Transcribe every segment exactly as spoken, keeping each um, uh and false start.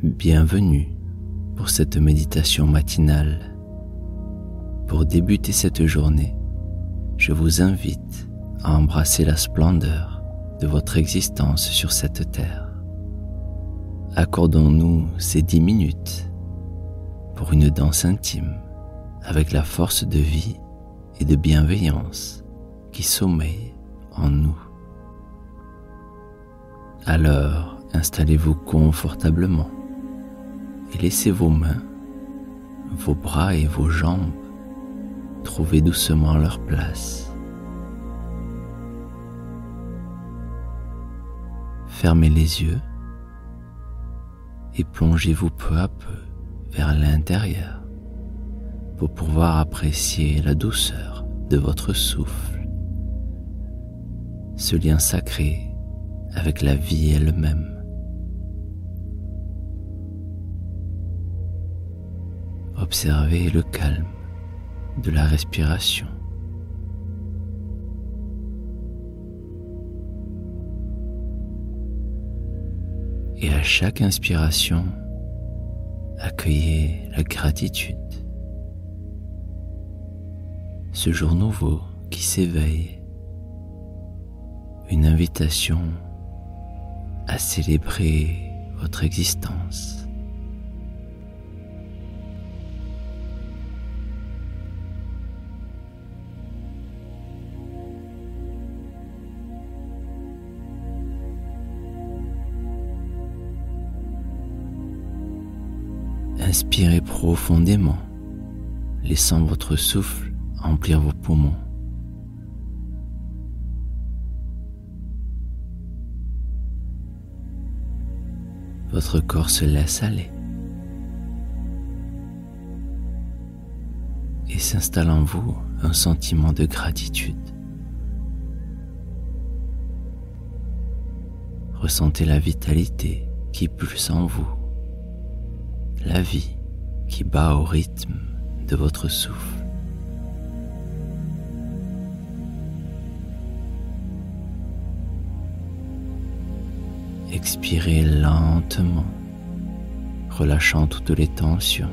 Bienvenue pour cette méditation matinale. Pour débuter cette journée, je vous invite à embrasser la splendeur de votre existence sur cette terre. Accordons-nous ces dix minutes pour une danse intime avec la force de vie et de bienveillance qui sommeille en nous. Alors, installez-vous confortablement et laissez vos mains, vos bras et vos jambes trouver doucement leur place. Fermez les yeux et plongez-vous peu à peu vers l'intérieur pour pouvoir apprécier la douceur de votre souffle, ce lien sacré avec la vie elle-même. Observez le calme de la respiration. Et à chaque inspiration, accueillez la gratitude. Ce jour nouveau qui s'éveille, une invitation à célébrer votre existence. Inspirez profondément, laissant votre souffle remplir vos poumons. Votre corps se laisse aller et s'installe en vous un sentiment de gratitude. Ressentez la vitalité qui pulse en vous, la vie qui bat au rythme de votre souffle. Expirez lentement, relâchant toutes les tensions.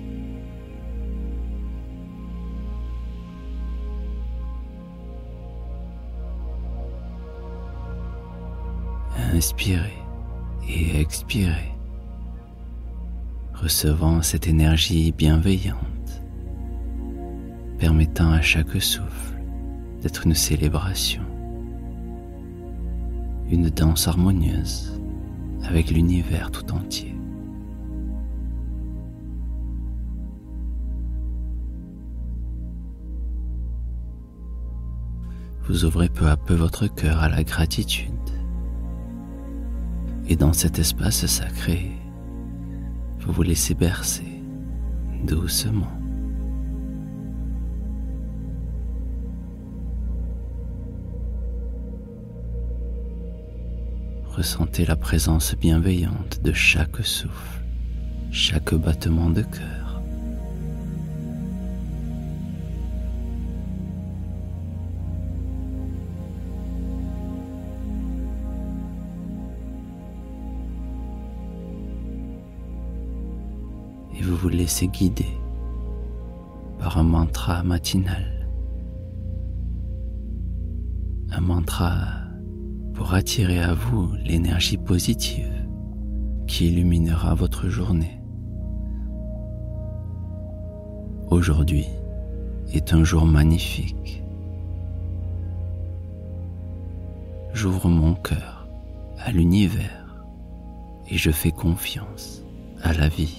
Inspirez et expirez, recevant cette énergie bienveillante, permettant à chaque souffle d'être une célébration, une danse harmonieuse avec l'univers tout entier. Vous ouvrez peu à peu votre cœur à la gratitude. Et dans cet espace sacré, vous vous laissez bercer doucement. Ressentez la présence bienveillante de chaque souffle, chaque battement de cœur. Et vous vous laissez guider par un mantra matinal. Un mantra pour attirer à vous l'énergie positive qui illuminera votre journée. Aujourd'hui est un jour magnifique. J'ouvre mon cœur à l'univers et je fais confiance à la vie.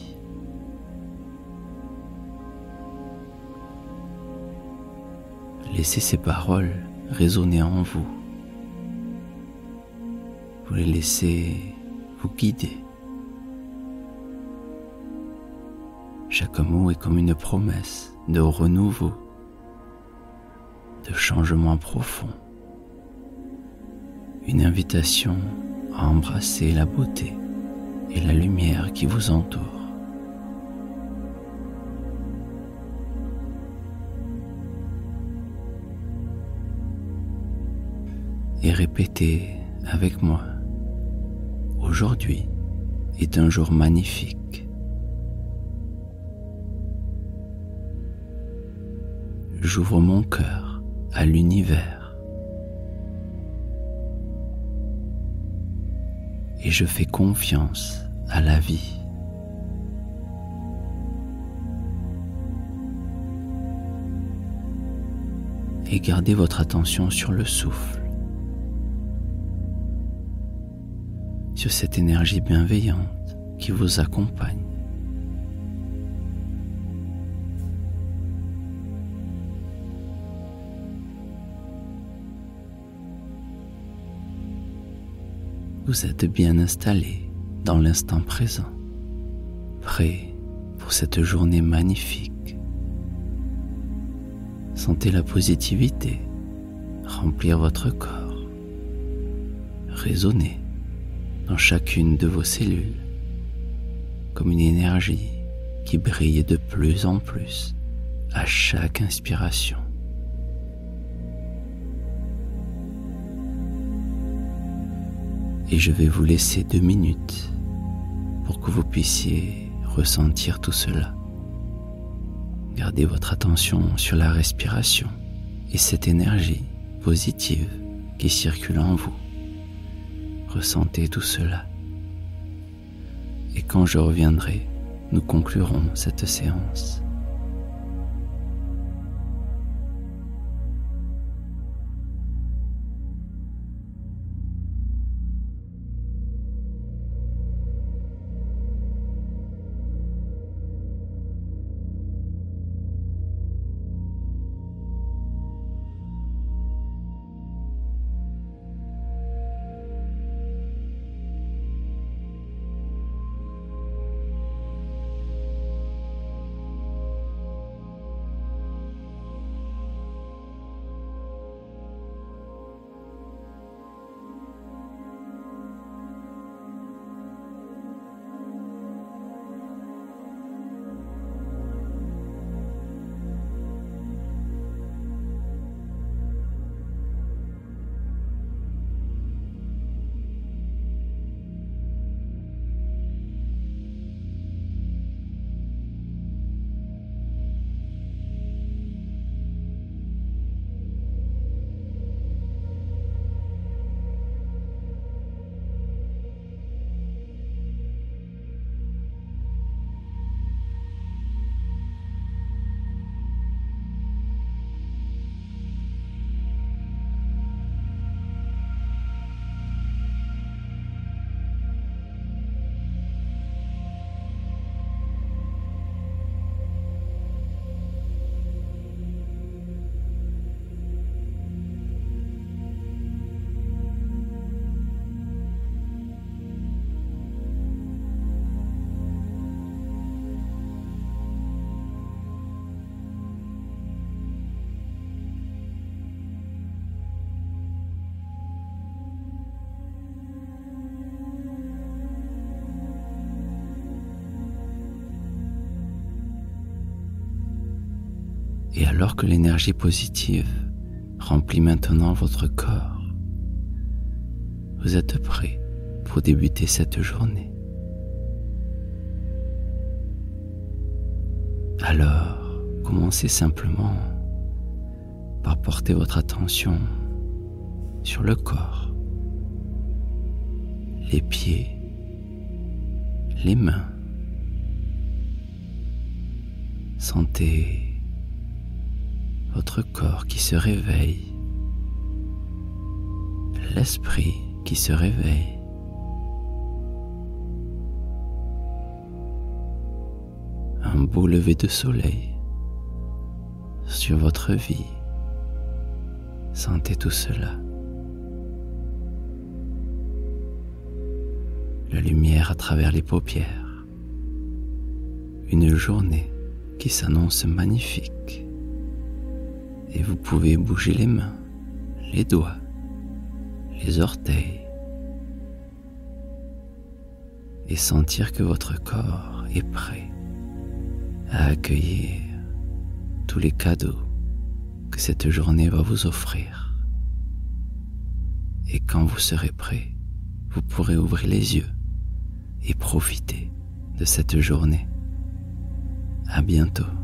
Laissez ces paroles résonner en vous. Vous les laissez vous guider. Chaque mot est comme une promesse de renouveau, de changement profond, une invitation à embrasser la beauté et la lumière qui vous entoure. Et répétez avec moi: aujourd'hui est un jour magnifique. J'ouvre mon cœur à l'univers et je fais confiance à la vie. Et gardez votre attention sur le souffle, sur cette énergie bienveillante qui vous accompagne. Vous êtes bien installé dans l'instant présent, prêt pour cette journée magnifique. Sentez la positivité remplir votre corps, résonner dans chacune de vos cellules comme une énergie qui brille de plus en plus à chaque inspiration. Et je vais vous laisser deux minutes pour que vous puissiez ressentir tout cela. Gardez votre attention sur la respiration et cette énergie positive qui circule en vous. Ressentez tout cela. Et quand je reviendrai, nous conclurons cette séance. Et alors que l'énergie positive remplit maintenant votre corps, vous êtes prêt pour débuter cette journée. Alors, commencez simplement par porter votre attention sur le corps, les pieds, les mains. Sentez votre corps qui se réveille, l'esprit qui se réveille. Un beau lever de soleil sur votre vie. Sentez tout cela. La lumière à travers les paupières. Une journée qui s'annonce magnifique. Et vous pouvez bouger les mains, les doigts, les orteils et sentir que votre corps est prêt à accueillir tous les cadeaux que cette journée va vous offrir. Et quand vous serez prêt, vous pourrez ouvrir les yeux et profitez de cette journée. À bientôt.